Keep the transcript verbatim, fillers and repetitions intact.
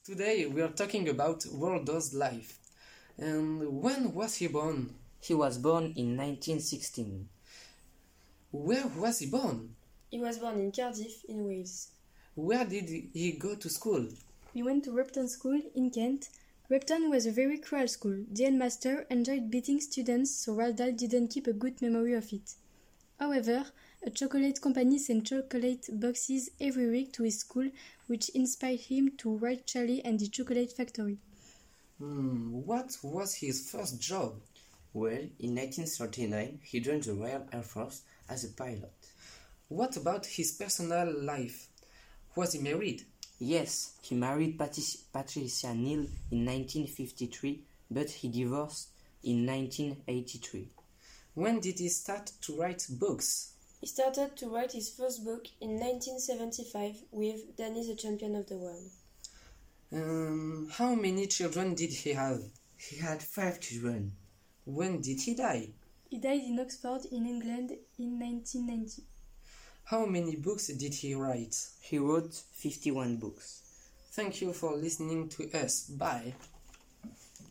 Today we are talking about Waldo's life. And when was he born? He was born in nineteen sixteen. Where was he born? He was born in Cardiff, in Wales. Where did he go to school? He went to Repton School in Kent. Repton was a very cruel school. The headmaster enjoyed beating students, so Roald Dahl didn't keep a good memory of it. However, a chocolate company sent chocolate boxes every week to his school, which inspired him to write Charlie and the Chocolate Factory. Hmm, what was his first job? Well, in nineteen thirty-nine, he joined the Royal Air Force as a pilot. What about his personal life? Was he married? Yes, he married Patricia, Patricia Neal in nineteen fifty-three, but he divorced in nineteen eighty-three. When did he start to write books? He started to write his first book in nineteen seventy-five with Danny the Champion of the World. Um, how many children did he have? He had five children. When did he die? He died in Oxford, in England, in nineteen ninety. How many books did he write? He wrote fifty-one books. Thank you for listening to us. Bye.